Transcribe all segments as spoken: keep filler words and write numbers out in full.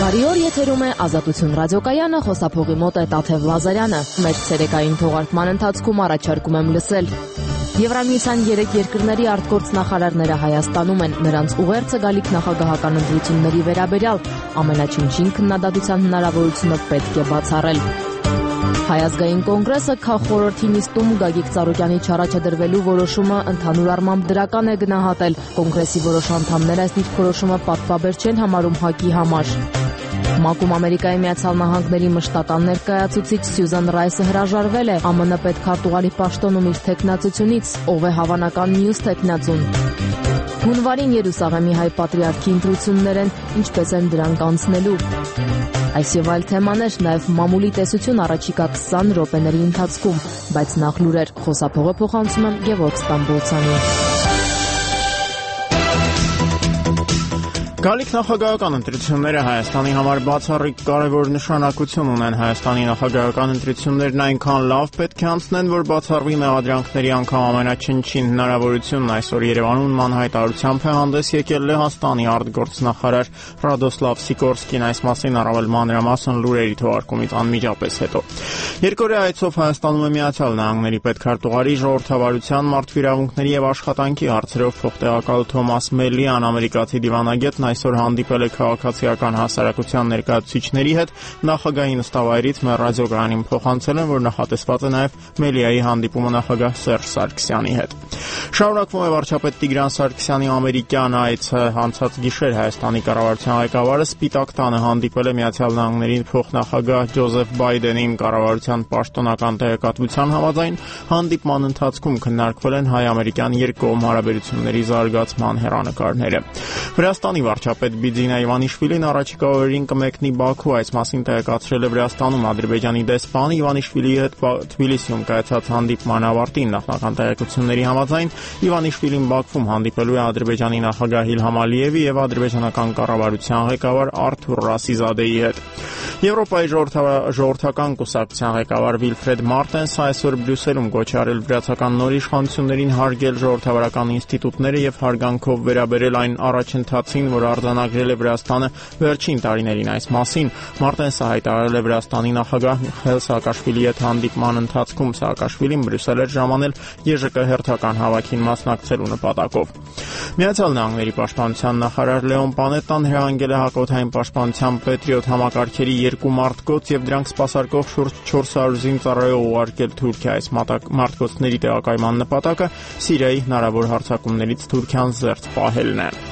Բարի օր, եթերում է Ազատություն ռադիոկայանը, խոսափողի մոտ է Տաթև Լազարյանը։ Մեր ցերեկային թողարկման ընթացքում առաջարկում եմ լսել. Եվրամիության երեք երկրների արտգործնախարարները Հայաստանում են, նրանց ուղերձը գալիք նախագահական ընտրությունների վերաբերյալ, ամենաչնչին քննադատության հնարավորությունը պետք է բացառել։ Հայ ազգային կոնգրեսը քաղխորհրդի նիստում Գագիկ Ծառուկյանի չառաջադրվելու որոշումը ընդհանուր առմամբ դրական է գնահատել։ Կոնգրեսի որոշ անդամներ այս դիրքորոշումը պատվաբեր չեն համարում ՀԱԿ-ի համար։ ՄԱԿ-ում Ամերիկայի Միացյալ Նահանգների մշտական ներկայացուցիչ Սյուզան Ռայսը հրաժարվել է ԱՄՆ պետքարտուղարի պաշտոնում իր թեկնածությունից, ով է հավանական մյուս թեկնածուն։ Հունվարին Երուսաղեմի հայ պատրիարքի ընտրություններ են, ինչպես են դրանք անցնելու։ Այս եւ այլ թեմաներ, նաեւ մամուլի տեսություն առաջիկա քսան րոպեների ընթացքում, բայց նախ լուրեր, խոսափողը փոխանցում եմ Գևորգ Ստամբոլցյանին։ Գալիք նախագահական ընտրությունները Հայաստանի համար բացառիկ կարևոր նշանակություն ունեն։ Հայաստանի նախագահական ընտրություններն այնքան լավ պետք է անցնեն, որ բացառվի մեղադրանքների անգամ ամենաչնչին հնարավորությունն այսօր Երևանում նման հայտարարությամբ է հանդես եկել Լեհաստանի արտգործնախարար Ռադոսլավ Սիկորսկին, այս մասին առավել մանրամասն լուրերի թողարկումից անմիջապես հետո։ Երկօրյա այցով Հայաստանում է Միացյալ Նահանգների պետքարտուղարի ժողովրդավարության, մարդու եւ աշխատանքի հարցերով փոխտեղակալ Թոմաս Մելիան, ամերիկացի դիվանագետն այսօր հանդիպել է քաղաքացիական հասարակության ներկայացուցիչների հետ, նախագահի նստավայրից մեր ռադիոգրանին փոխանցել են, որ նախատեսված է նաև Մելիայի հանդիպումը նախագահ Սերժ Սարգսյանի հետ։ Շարունակվում է վարչապետ Տիգրան Սարգսյանի ամերիկյան այցը, անցած գիշեր Հայաստանի կառավարության ղեկավարը Սպիտակ տանը հանդիպել է Միացյալ Նահանգների փոխնախագահ Ջոզեֆ Բայդենին, կառավարության պաշտոնական տեղեկատվության համաձայն հանդիպման ընթացքում քննարկվել են հայ-ամերիկյան երկկողմ հարաբերությունների զարգացման հեռանկարները։ Վրաստանի վարչապետ Բիձինա Իվանիշվիլին առաջիկա օրերին կմեկնի Բաքու, այս մասին տեղեկացրել է Վրաստանում Ադրբեջանի դեսպան Իվանիշվիլիի հետ Թբիլիսիում կայացած հանդիպման ավարտին։ Նախնական տեղեկությունների համաձայն Իվանիշվիլին Բաքվում հանդիպելու է Ադրբեջանի նախագահ Իլհամ Ալիևի եւ ադրբեջանական կառավարության ղեկավար Արթուր Ռասիզադեի հետ։ Եվրոպայի ժողովրդական կուսակցության ղեկավար Վիլֆրեդ Մարտենսը այսօր Բրյուսելում գոչ արել վրացական նոր իշխանություններին հարգել ժողովրդավարական ինստիտուտները եւ հարգանքով վերաբերել այն առաջընթացին, որ արձանագրել է Վրաստանը վերջին տարիներին։ Այս մասին Մարտենսը հայտարարել է Վրաստանի նախագահ Միխայիլ Սաակաշվիլիի հետ հանդիպման ընթացքում։ Սաակաշվիլին Բրյուսել էր ժամանել ԵԺԿ հերթական հավաքին մասնակցելու նպատակով։ Միացյալ Նահանգների պաշտպանության նախարար Լեոն Պանետան հրահանգել է հակօդային պաշտպանության Պետրիոտ համակարգերի երկու մարտկոց եւ դրանք սպասարկող շուրջ չորս հարյուր զինծառայող ուղարկել Թուրքիա։ Այս մարտկոցների տեղակայման նպատակը Սիրիայի հնարավոր հարձակումներից Թուրքիան զերծ պահելն է։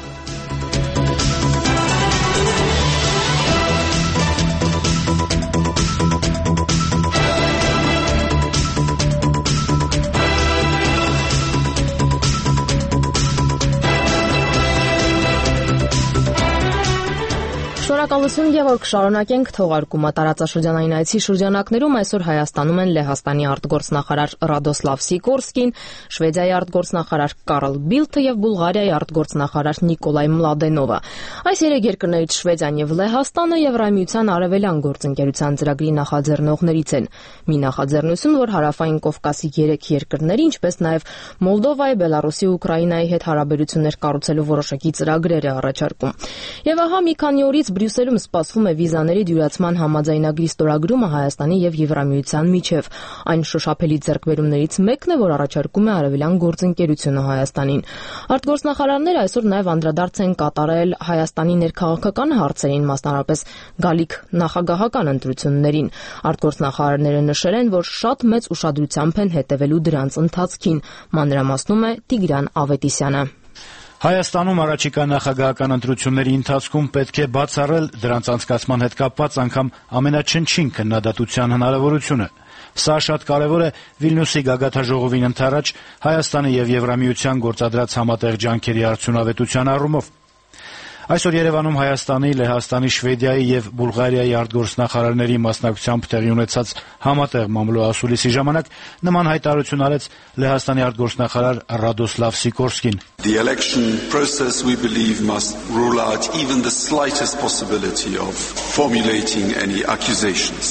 Շնորհակալություն Գևորգ, շարունակենք թողարկումը։ Տարածաշրջանային այցի շրջանակներում այսօր Հայաստանում են Լեհաստանի արտգործնախարար Ռադոսլավ Սիկորսկին, Շվեդիայի արտգործնախարար Կարլ Բիլթը եւ Բուլղարիայի արտգործնախարար Նիկոլայ Մլադենովը։ Այս երեք երկրներից Շվեդիան եւ Լեհաստանը Եվրամիության արևելյան գործընկերության ծրագրի նախաձեռնողներից են։ Մի նախաձեռնություն, որ Հարավային Կովկասի երեք երկրների, ինչպես նաեւ Մոլդովայի, Բելարուսի ու Ուկրաինայի հետ հարաբերություններ կառուցելու որոշակի ծրագրեր է առաջարկում։ Եվ ահա մի քանի օրից Բրյուսելում սպասվում է վիզաների դյուրացման համաձայնագրի ստորագրումը Հայաստանի եւ Եվրամիության միջև։ Այն շոշափելի ձեռքբերումներից մեկն է, որ առաջարկում է արևելյան գործընկերությունը Հայաստանին։ Արտգործնախարարները այսօր նաեւ անդրադարձ են կատարել Հայաստանի ներքաղաքական հարցերին, մասնավորապես գալիք նախագահական ընտրություններին։ Արտգործնախարարները նշել են, որ շատ մեծ ուշադրությամբ են հետևելու դրանց ընթացքին, մանրամասնում է Տիգրան Ավետիսյանը։ Հայաստանում առաջիկա նախագահական ընտրությունների ընթացքում պետք է բացառել դրանց անցկացման հետ կապված անգամ ամենաչնչին քննադատության հնարավորությունը։ Սա շատ կարևոր է Վիլնյուսի գագաթնաժողովին ընդառաջ Հայաստանի եւ Եվրամիության գործադրած համատեղ ջանքերի արդյունավետության առումով։ Այսօր Երևանում Հայաստանի, Լեհաստանի, Շվեդիայի եւ Բուլղարիայի արտգործնախարարների մասնակցությամբ տեղի ունեցած համատեղ մամուլի ասուլիսի ժամանակ նման հայտարարություն արեց Լեհաստանի արտգործնախարար Ռադոսլավ Սիկորսկին։ The election process, we believe, must rule out even the slightest possibility of formulating any accusations.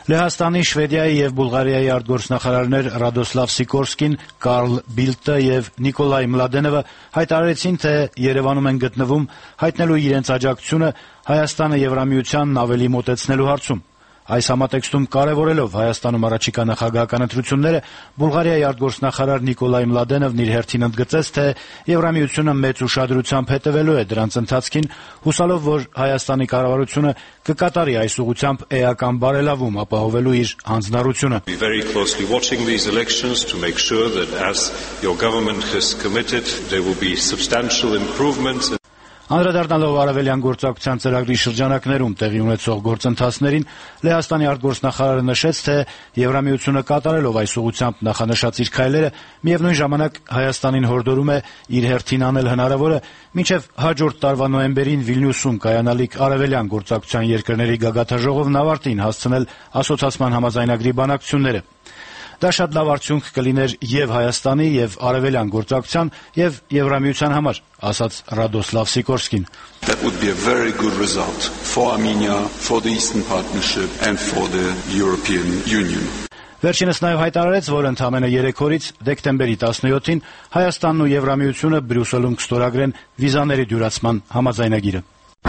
Լեհաստանի, Շվեդիայի եւ Բուլղարիայի արտգործնախարարներ Ռադոսլավ Սիկորսկին, Կարլ Բիլտը եւ Նիկոլայ Մլադենովը հայտարարեցին, թե Երևանում են գտնվում հայտնելու իրենց աջակցությունը Հայաստանը Եվրամիությանն ավելի մոտեցնելու հարցում։ Այս համատեքստում կարևորելով Հայաստանում առաջիկա նախագահական ընտրությունները, Բուլղարիայի արտգործնախարար Նիկոլայ Մլադենովն իր հերթին ընդգծեց, թե Եվրամիությունը մեծ ուշադրությամբ հետևելու է դրանց ընթացքին, հուսալով, որ Հայաստանի կառավարությունը կկատարի այս ուղղությամբ էական բարելավում ապահովելու իր հանձնառությունը։ We very closely watching these elections to make sure that as your government has committed there will be substantial improvements. Անդրադառնալով արևելյան գործակցության ծրագրի շրջանակներում տեղի ունեցող գործընթացներին, Լեհաստանի արտգործնախարարը նշեց, թե Եվրամիությունը կատարելով այս ուղղությամբ նախանշած իր քայլերը, միևնույն ժամանակ Հայաստանին հորդորում է իր հերթին անել հնարավորը մինչև հաջորդ տարվա նոյեմբերին Վիլնյուսում կայանալիք արևելյան գործակցության երկրների գագաթնաժողովն ավարտին հասցնել ասոցիացման համաձայնագրի բանակցությունները։ Դա շատ լավ արդյունք կլիներ եւ Հայաստանի, եւ արևելյան գործակցության, եւ Եվրամիության համար, ասաց Ռադոսլավ Սիկորսկին։ That would be a very good result for Armenia, for the Eastern Partnership and for the European Union. Վերջինս նաև հայտարարեց, որ ընդամենը երեք օրից դեկտեմբերի տասնյոթին Հայաստանն ու Եվրամիությունը Բրյուսելում կստորագրեն վիզաների դյուրացման համաձայնագիրը։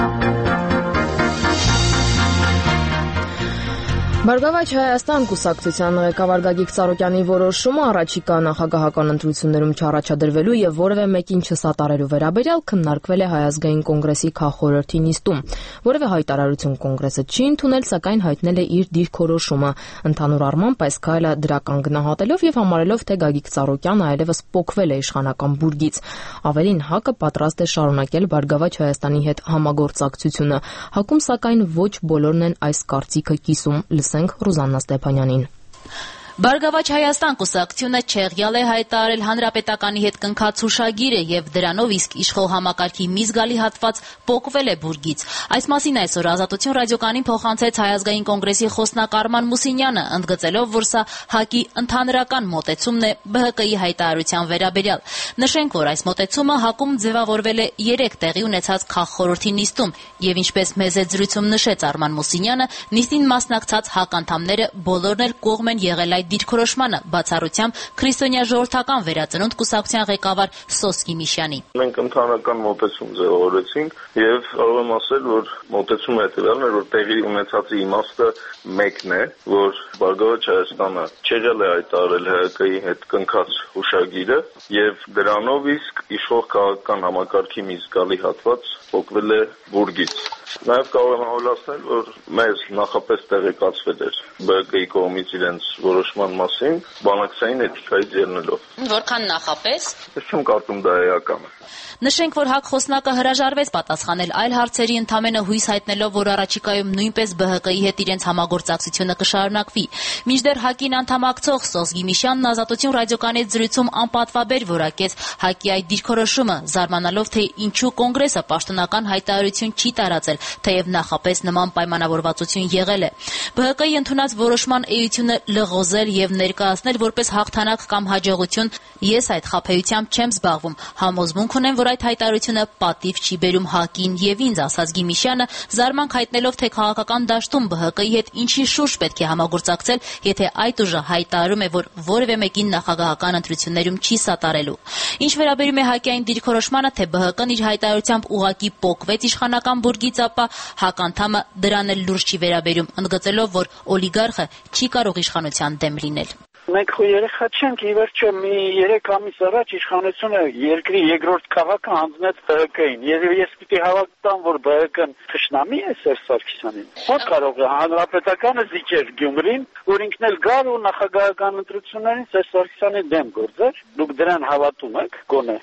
Բարգավաճ Հայաստան կուսակցության ղեկավար Գագիկ Ծառուկյանի որոշումը առաջիկա նախագահական ընտրություններում չառաջադրվելու եւ որևէ մեկին չսատարելու վերաբերյալ քննարկվել է Հայ ազգային կոնգրեսի քաղխորհրդի նիստում։ Որևէ հայտարարություն կոնգրեսը չի ընդունել, սակայն հայտնել է իր դիրքորոշումը։ Ընդհանուր առմամբ այս քայլը դրական գնահատելով եւ համարելով, թե Գագիկ Ծառուկյանը այլևս պոկվել է իշխանական բուրգից։ Ավելին, ՀԱԿ-ը պատրաստ է շարունակել Բարգավաճ Հայաստանի հետ համագործակցությունը։ ՀԱԿ-ում, սակայն, ոչ բոլորն են այս կարծիքը կիսում։ Ռուզաննա Ստեփանյանին։ Բարգավաճ Հայաստան կուսակցությունը չեղյալ է հայտարարել հանրապետականի հետ կնքած հուշագիրը եւ դրանով իսկ իշխող համակարգի մի զգալի հատված պոկվել է բուրգից։ Այս մասին այսօր Ազատություն ռադիոկայանին փոխանցեց Հայ ազգային կոնգրեսի խոսնակ Արման Մուսինյանը, ընդգծելով, որ սա ՀԱԿ-ի ընդհանրական մոտեցումն է B H K-ի հայտարարության վերաբերյալ։ Նշենք, որ այս մոտեցումը ՀԱԿ-ում ձևավորվել է երեք տեղի ունեցած քաղխորհրդի նիստում եւ ինչպես մեզ այդ զրույցում նշեց Արման Մուսինյանը, նիստին մասնակցած ՀԱԿ անդամները բոլորն էլ կողմ են եղել դիրքորոշմանը, բացառությամբ քրիստոնյա ժողովրդական վերածնունդ կուսակցության ղեկավար Սոսկի Միշյանի։ Մենք ընդհանրական մոտեցում ձևավորեցինք եւ կարող եմ ասել, որ մոտեցումը հետեւյալն է, որ տեղի ունեցածի իմաստը մեկն է, որ Բարգավաճ Հայաստանը չեղել է հայտարարել H K-ի հետ կնքած հուշագիրը եւ դրանով իսկ իշխող քաղաքական համակարգի մի զգալի հատված փոխվել է բուրգից։ Նաև կարող եմ հավելացնել, որ մեզ նախապես տեղեկացվել էր B H K-ի կողմից իրենց որոշման մասին, բանակցային էթիկայից ելնելով։ Որքան նախապես։ Ես չեմ կարծում դա էական է։ Նշենք, որ ՀԱԿ խոսնակը հրաժարվեց պատասխանել այլ հարցերի, ընդամենը հույս հայտնելով, որ առաջիկայում նույնպես B H K-ի հետ իրենց համագործակցությունը կշարունակվի։ Մինչդեռ ՀԱԿ-ին անդամակցող Սոսկի Միշյանն Ազատություն ռադիոկայանի զրույցում անպատվաբեր որակեց ՀԱԿ-ի այդ դիրքորոշումը, զարմանալով, թե ինչու կոնգրեսը պաշտոնական հայտարարություն չի տարածել, թեև նախապես նման պայմանավորվածություն եղել է։ B H K-ի ընդունած որոշման էությունը լղոզել եւ ներկայացնել որպես հաղթանակ կամ հաջողություն, ես այդ խաբեությամբ չեմ զբաղվում։ Համոզմունք ունեմ, որ այդ հայտարարությունը պատիվ չի բերում ՀԱԿ-ին եւ ինձ, ասաց Գիմիշյանը, զարմանք հայտնելով, թե քաղաքական դաշտում B H K-ի հետ ինչի շուրջ պետք է համագործակցել, եթե այդ ուժը հայտարարում է, որ որևէ մեկին նախագահական ընտրություններում չի սատարելու։ Ինչ վերաբերում է ՀԱԿ-ային դիրքորոշմանը, թե B H K-ն իր հայտարարությամբ ուղղակի պոկվեց իշխանական բուրգից, ապա ՀԱԿ անդամը դրան էլ լուրջ չի վերաբերում, ընդգծելով, որ օլիգարխը չի կարող իշխանության դեմ լինել։ Մենք խո երեխա չենք, ի վերջո մի երեք ամիս առաջ իշխանությունը երկրի երկրորդ քաղաքը հանձնեց B H K-ին։ Եվ ես պիտի հավատամ, որ B H K-ն թշնամի է Սերժ Սարգսյանին։ Ո՞ր կարող է հանրապետականը զիջեր Գյումրին, որ ինքն էլ գար ու նախագահական ընտրություններին Սերժ Սարգսյանի դեմ գործեր։ Դուք դրան հավատում եք, գոնե։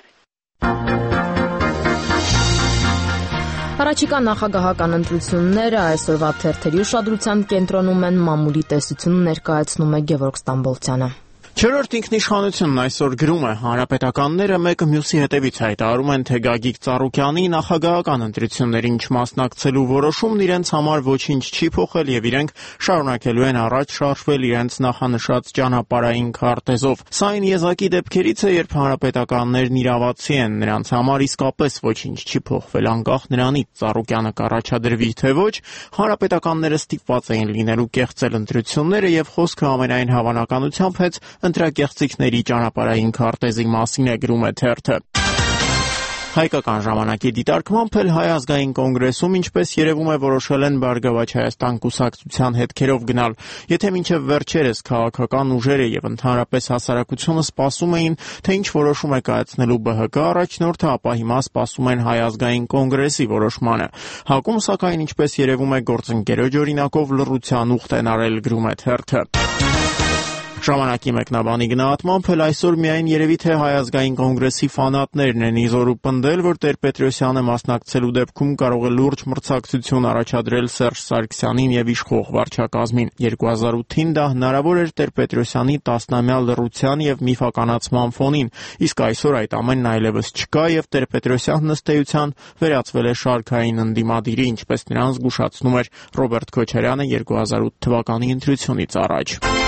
Առաջիկա նախագահական ընտրությունները այսօրվա թերթերի ուշադրության կենտրոնում են, մամուլի տեսությունը ներկայացնում է Գևորգ Ստամբոլցյանը։ Չորրորդ ինքնիշխանությունն այսօր գրում է. հանրապետականները մեկը մյուսի հետևից հայտարարում են, թե Գագիկ Ծառուկյանի նախագահական ընտրություններին չմասնակցելու որոշումն իրենց համար ոչինչ չի փոխել եւ իրենք շարունակելու են առաջ շարժվել իրենց նախանշած ճանապարհային քարտեզով։ Սա այն եզակի դեպքերից է, երբ հանրապետականներն իրավացի են, նրանց համար իսկապես ոչինչ չի փոխվել, անկախ նրանից Ծառուկյանը կառաջադրվի թե ոչ, հանրապետականները ստիպված էին լինելու կեղծել ընտրությունները եւ խոսքը ամենայն հավանականությամբ հենց ընտրակեղծիքների ճանապարհային քարտեզի մասին է գրում է թերթը։ Հայկական ժամանակի դիտարկմամբ էլ Հայ ազգային կոնգրեսում, ինչպես երևում է, որոշել են Բարգավաճ Հայաստան կուսակցության հետքերով գնալ։ Եթե մինչև վերջերս քաղաքական ուժերը եւ ընդհանրապես հասարակությունը սպասում էին, թե ինչ որոշում է կայացնելու Բ Հ Կ առաջնորդը, ապա հիմա սպասում են Հայ ազգային կոնգրեսի որոշմանը։ ՀԱԿ-ում, սակայն, ինչպես երևում է, գործընկերոջ օրինակով լռության ուխտ են արել, գրում է թերթը։ Ժամանակի մեկնաբանի գնահատմամբ էլ այսօր միայն երևի թե Հայ ազգային կոնգրեսի ֆանատներն են իզորու պնդել, որ Տեր-Պետրոսյանը մասնակցելու դեպքում կարող է լուրջ մրցակցություն առաջադրել Սերժ Սարգսյանին եւ իշխող վարչակազմին։ երկու հազար ութին դա հնարավոր էր Տեր-Պետրոսյանի տասնամյա լռության եւ միֆականացման ֆոնին, իսկ այսօր այդ ամենն այլևս չկա եւ Տեր-Պետրոսյանն ըստ էության վերածվել է շարքային ընդդիմադիրի, ինչպես նրան զգուշացնում էր Ռոբերտ Քոչարյանը երկու հազար ութ թվականի ընտրությունից առաջ։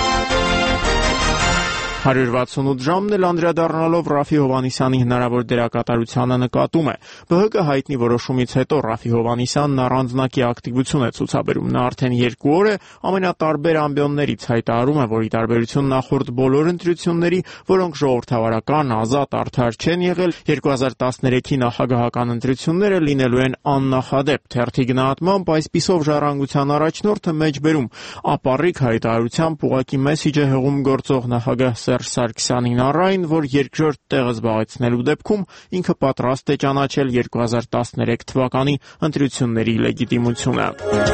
հարյուր վաթսունութ ժամն էլ անդրադառնալով Ռաֆի Հովհաննիսյանի հնարավոր դերակատարությանը նկատում է. Բ Հ Կ հայտնի որոշումից հետո Ռաֆի Հովհաննիսյանն առանձնակի ակտիվություն է ցուցաբերում։ Նա արդեն երկու օր է ամենատարբեր ամբիոններից հայտարարում է, որ ի տարբերություն նախորդ բոլոր ընտրությունների, որոնք ժողովրդավարական, ազատ, արդար չեն եղել, երկու հազար տասներեքի նախագահական ընտրությունները լինելու են աննախադեպ։ Թերթի գնահատմամբ այսպիսով ժառանգության առաջնորդը մեջբերում ապառիկ հայտարարությամբ ուղղակի մեսիջ է հղում գործող նախագահ Սերժ Սարգսյանին առայն, որ երկրորդ տեղը զբաղեցնելու դեպքում ինքը պատրաստ է ճանաչել երկու հազար տասներեք թվականի ընտրությունների լեգիտիմությունը։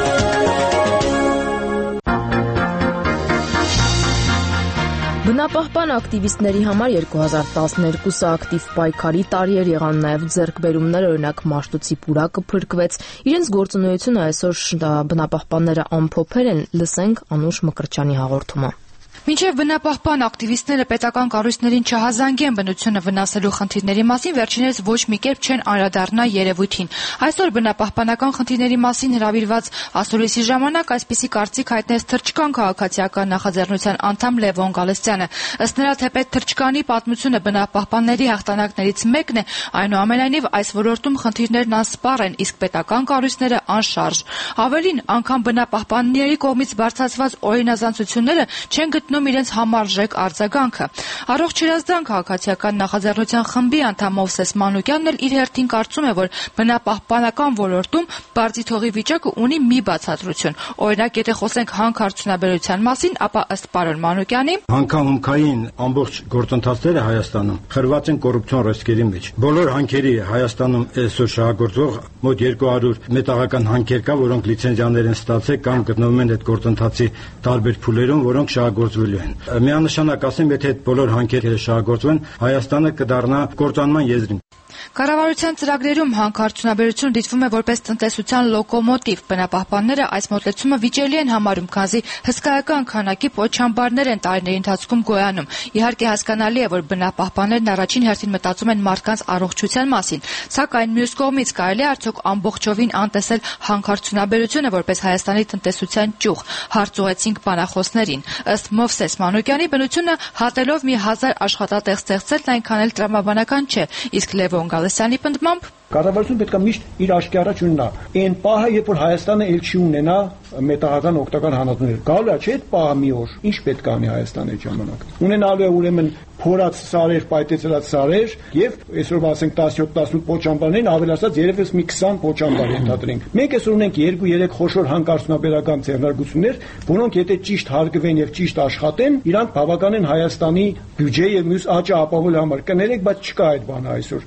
Բնապահպան ակտիվիստների համար երկու հազար տասներկուսը ակտիվ պայքարի տարի էր, եղան նաև ձեռքբերումներ, օրինակ Մաշտոցի պուրակը փրկվեց։ Իրենց գործունեությունը այսօր բնապահպանները ամփոփել են, լսենք Անուշ Մկրտչյանի հաղորդումը։ Մինչև բնապահպան ակտիվիստները պետական կառույցներին չհազանգեն բնությունը վնասելու խնդիրների մասին, վերջիններս ոչ մի կերպ չեն անդրադառնա երևույթին։ Այսօր բնապահպանական խնդիրների մասին հրավիրված ասուլիսի ժամանակ այսպիսի կարծիք հայտնեց Թրջկան քաղաքացիական նախաձեռնության անդամ Լևոն Գալստյանը։ Ըստ նրա, թեպետ Թրջկանի պատմությունը բնապահպանների հաղթանակներից մեկն է, այնուամենայնիվ այս ոլորտում խնդիրներն անսպառ են, իսկ պետական կառույցները անշարժ։ Ավելին, անգամ բնապահպանների կողմից բարձրացված օրինազանցությունները չեն գտնում իրենց համարժեք արձագանքը։ Առողջ Երազդան քաղաքացիական նախաձեռնության խմբի անդամ Մովսես Մանուկյանն էլ իր հերթին կարծում է, որ բնապահպանական ոլորտում բարձի թողի վիճակը ունի մի բացատրություն։ Օրինակ, եթե խոսենք հանքարդյունաբերության մասին, ապա ըստ պարոն Մանուկյանի, հանքահումքային ամբողջ գործընթացները Հայաստանում խրված են կոռուպցիոն ռիսկերի մեջ։ Բոլոր հանքերի Հայաստանում այսօր շահագործող մոտ երկու հարյուր մետաղական հանքեր կա, որոնք լիցենզիաներ են ստացել կամ գտնվում են այդ գործընթացի տարբեր փուլերում, որոնք շահագործվելու են։ Միանշանակ ասեմ, եթե այդ բոլոր հանքերը շահագործվեն, Հայաստանը կդառնա կործանման եզրին։ Կառավարության ծրագրերում հանքարդյունաբերությունը դիտվում է որպես տնտեսության լոկոմոտիվ։ Բնապահպանները այս մոտեցումը վիճելի են համարում, քանզի հսկայական քանակի պոչամբարներ են տարիների ընթացքում գոյանում։ Իհարկե հասկանալի է, որ բնապահպաններն առաջին հերթին մտածում են մարդկանց առողջության մասին, սակայն մյուս կողմից կարելի է արդյոք ամբողջովին անտեսել հանքարդյունաբերությունը որպես Հայաստանի տնտեսության ճյուղ, հարց ուղղեցինք բանախոսներին։ Ըստ Մովսես Մանուկյանի, բնությունը հատելով մի հազար աշխատատեղ ստեղծելն այնքան էլ տրամաբանական չէ, իսկ Լևոն Գալստյանի պնդմամբ կառավարությունը պետք է միշտ իր աչքի առաջ ունենա այն պահը, երբ որ Հայաստանը ել չի ունենա մետաղական օգտակար հանածություններ։ Գալու է, չէ՞, այդ պահը մի օր, ինչ պետք է անի Հայաստանը այդ ժամանակ։ Ունենալու է ուրեմն փորած սարեր, պայթեցրած սարեր եւ այսօր ասենք տասնյոթ տասնութ պոչամբարներին ավելացած երևս մի քսան պոչամբար ենթադրենք։ Մենք այսօր ունենք երկու երեք խոշոր հանքարդյունաբերական ձեռնարկություններ, որոնք եթե ճիշտ հարգվեն եւ ճիշտ աշխատեն, իրանք բավական են Հայաստանի բյուջե եւ մյուս աճը ապահովելու համար։ Կներեք, բայց չկա այդ բանը այսօր։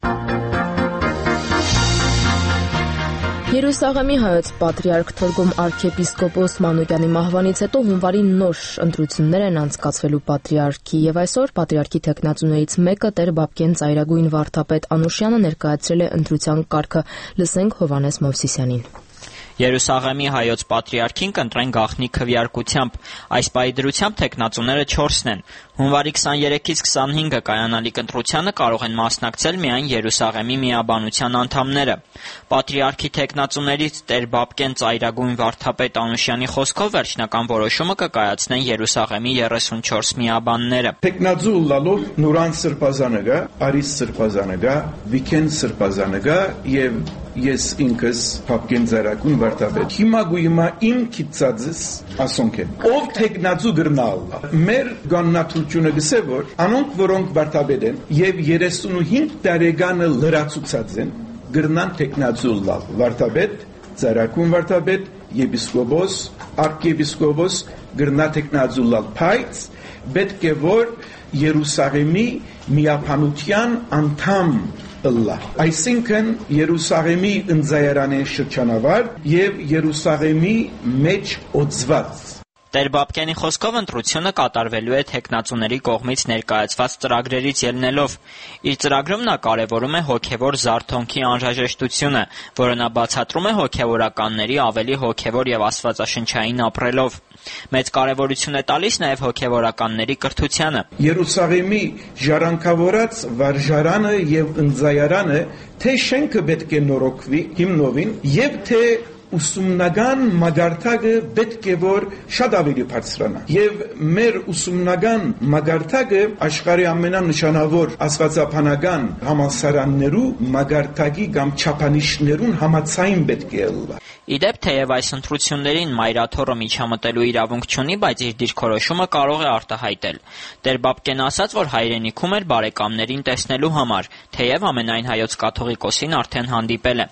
Երուսաղեմի հայոց պատրիարք Թորգոմ arczepiskopos Մանուկյանի մահվանից հետո հունվարի նոր ընտրություններ են անցկացվելու պատրիարքի եւ այսօր պատրիարքի տեխնացուներից մեկը Տեր Բաբկեն ծայրագույն վարդապետ Անուշյանը ներկայացրել է ընտրության կարգը։ Լսենք Հովհաննես Մովսիսյանին։ Երուսաղեմի հայոց պատրիարքին կընտրեն գաղտնի քվեարկությամբ։ Այս պահի դրությամբ տեխնացուները չորսն են։ Հունվարի քսաներեքից քսանհինգը կայանալիք ընտրությանը կարող են մասնակցել միայն Երուսաղեմի միաբանության անդամները։ Պատրիարքի թեկնածուներից Տեր Բաբկեն Ծայրագույն վարդապետ Անուշյանի խոսքով վերջնական որոշումը կկայացնեն Երուսաղեմի երեսունչորս միաբանները։ Թեկնածու լալով Նուրան Սրբազանը, Արիս Սրբազանը, Վիքեն Սրբազանը եւ ես ինքս Բաբկեն Ծայրագույն վարդապետ։ Հիմա գույմա իմ քիծածս ասոնք են։ Ով թեկնածու գրնալ։ Մեր գաննաթությունը գսե որ անոնք որոնք վարդապետ են եւ երեսունհինգ տարեկանը լրացուցած են գրնան թեկնածու լալ վարդապետ, Ծայրագույն վարդապետ, եպիսկոպոս, արքեպիսկոպոս գրնա թեկնածու լալ, բայց պետք է որ Երուսաղեմի միաբանության անդամ ըլլա։ Այսինքն Երուսաղեմի ընձայարանի շրջանավար եւ Երուսաղեմի մեջ օծված։ Տեր Բաբկենի խոսքով ընտրությունը կատարվելու է թեկնածուների կողմից ներկայացված ծրագրերից ելնելով։ Իր ծրագրում նա կարևորում է հոգևոր զարթոնքի անհրաժեշտությունը, որը նա բացատրում է հոգևորականների ավելի հոգևոր եւ աստվածաշնչային ապրելով։ Մեծ կարևորություն է տալիս նաև հոգևորականների կրթությանը։ Երուսաղեմի ժառանգավորած վարժարանը եւ ընձայարանը թե շենքը պետք է նորոգվի հիմնովին եւ թե ուսումնական մագարտակը պետք է որ շատ ավելի բարձրանա եւ մեր ուսումնական մագարտակը աշխարհի ամենանշանավոր աստվածաբանական համալսարաններու մագարտակի կամ չափանիշներուն համաձայն պետք է լա։ Իդեպ թեև այս ընտրություններին մայրաթոռը միջամտելու իրավունք չունի, բայց իր դիրքորոշումը կարող է արտահայտել։ Տեր Բաբկեն ասաց, որ հայրենիքում էր բարեկամներին տեսնելու համար, թեև ամենայն հայոց կաթողիկոսին արդեն հանդիպել է։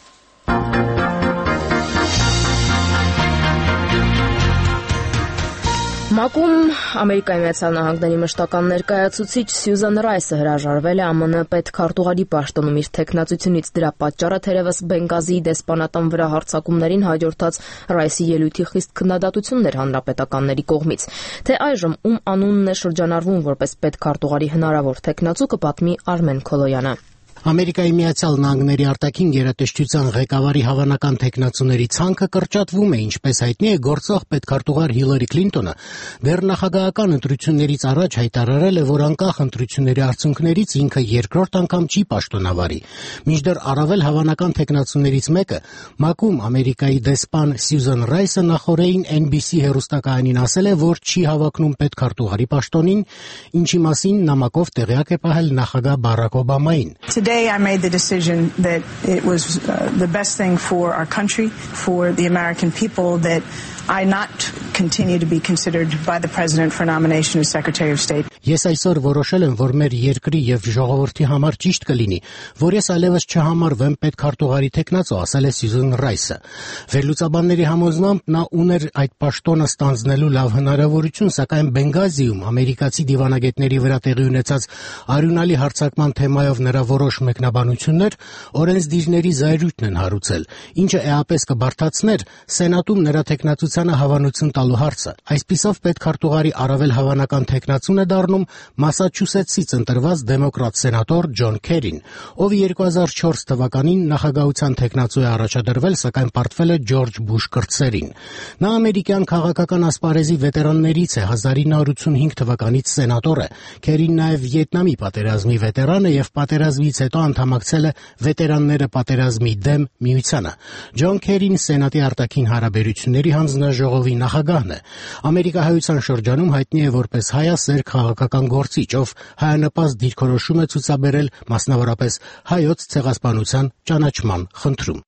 ՄԱԿ-ում Ամերիկայի Միացյալ Նահանգների մշտական ներկայացուցիչ Սյուզան Ռայսը հրաժարվել է ԱՄՆ պետքարտուղարի պաշտոնում իր թեկնածությունից։ Դրա պատճառը թերևս Բենգազիի դեսպանատան վրա հարձակումներին հաջորդած Ռայսի ելույթի խիստ քննադատությունն էր հանրապետականների կողմից։ Թե այժմ ում անունն է շրջանառվում որպես պետքարտուղարի հնարավոր թեկնածու կպատմի Արմեն Քոլոյանը։ Ամերիկայի Միացյալ Նահանգների արտաքին գերատեսչության ղեկավարի հավանական թեկնածուների ցանկը կրճատվում է, ինչպես հայտնի է, գործող պետքարտուղար Հիլարի Քլինտոնը դեռ նախագահական ընտրություններից առաջ հայտարարել է, որ անկախ ընտրությունների արդյունքներից ինքը երկրորդ անգամ չի պաշտոնավարի։ Մինչդեռ առավել հավանական թեկնածուներից մեկը ՄԱԿ-ում Ամերիկայի դեսպան Սյուզան Ռայսը նախորդին N B C հեռուստակայանին ասել է, որ չի հավակնում պետքարտուղարի պաշտոնին, ինչի մասին նամակով տեղյակ է պահել նախագահ Բարակ Օբամային։ Today I made the decision that it was uh, the best thing for our country, for the American people, that I not continue to be considered by the President for nomination as Secretary of State. Ես այսօր որոշել եմ, որ մեր երկրի եւ ժողովրդի համար ճիշտ կլինի, որ ես այլևս չհամարվեմ պետքարտուղարի թեկնածու, ասել է Սյուզան Ռայսը։ Վերլուծաբանների համոզմամբ նա ուներ այդ պաշտոնը ստանձնելու լավ հնարավորություն, սակայն Բենգազիում ամերիկացի դիվանագետների վրա տեղի ունեցած արյունալի հարձակման թեմայով նրա որոշ մեկնաբանություններ օրենսդիրների զայրույթն են հարուցել, ինչը էապես կբարդացներ Սենատում նրա թեկնածությանը հավանություն տալու հարցը։ Այսպիսով պետքարտուղարի առավել հավանական թեկնածուն է դառնում Մասաչուսեթսից ընտրված դեմոկրատ սենատոր Ջոն Քերին, ով երկու հազար չորս թվականին նախագահության թեկնածու է առաջադրվել, սակայն պարտվել է Ջորջ Բուշ կրտսերին։ Նա ամերիկյան քաղաքական ասպարեզի վետերաններից է, հազար ինը հարյուր ութսունհինգ թվականից սենատոր է։ Քերին նաև Վիետնամի պատերազմի վետերան է եւ պատերազմից հետո անդամակցել է Վետերանները պատերազմի դեմ միությանը։ Ջոն Քերին Սենատի արտաքին հարաբերությունների հանձնաժողովի նախագահն է։ Ամերիկահայության շրջանում հայտնի է որպես հայասեր քաղաքական գործիչ, ով հայանպաստ դիրքորոշում է ցուցաբերել մասնավորապես հայոց ցեղասպանության ճանաչման խնդրում։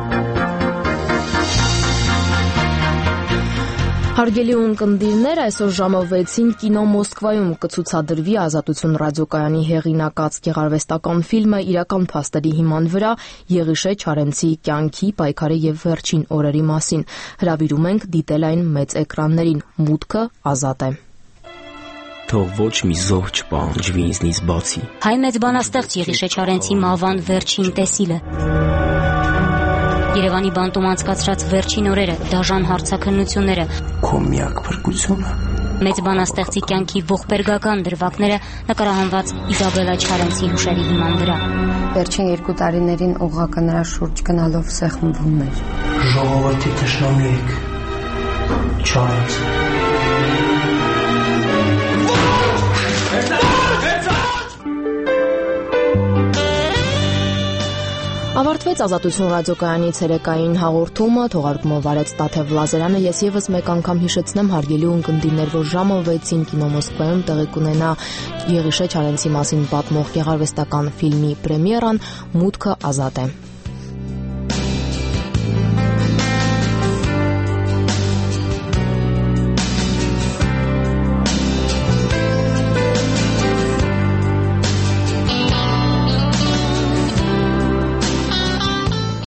Հարգելի ունկնդիրներ, այսօր ժամը վեցին կինո Մոսկվայում կցուցադրվի Ազատություն ռադիոկայանի հեղինակած գեղարվեստական ֆիլմը իրական փաստերի հիման վրա Եղիշե Չարենցի կյանքի, պայքարի եւ վերջին օրերի մասին։ Հրավիրում ենք դիտել այն մեծ էկրաններին։ Մուտքը ազատ է։ Թող ոչ մի զոհ չպահանջվի ինձնից բացի։ Հայ մեծ բանաստեղծ Եղիշե Չարենցի մահվան վերջին տեսիլը։ Երևանի բանտում անցկացրած վերջին օրերը, դաժան հարցաքննությունները, քո միակ փրկությունը։ Մեծ բանաստեղծի կյանքի ողբերգական դրվագները նկարահանված Իզաբելա Չարենցի հուշերի հիման վրա։ Վերջին երկու տարիներին օղակը նրա շուրջ գնալով սեղմվում էր։ Ժողովրդի թշնամի եք, Չարենց։ Ավարտվեց Ազատություն ռադիոկայանի ցերեկային հաղորդումը, թողարկումով արեց Տաթև Լազարյանը, ես եւս մեկ անգամ հիշեցնեմ հարգելի ունկնդիրներ, որ ժամը վեցին կինո Մոսկվայում տեղի կունենա Եղիշե Չարենցի մասին պատմող գեղարվեստական ֆիլմի պրեմիերան, մուտքը ազատ է։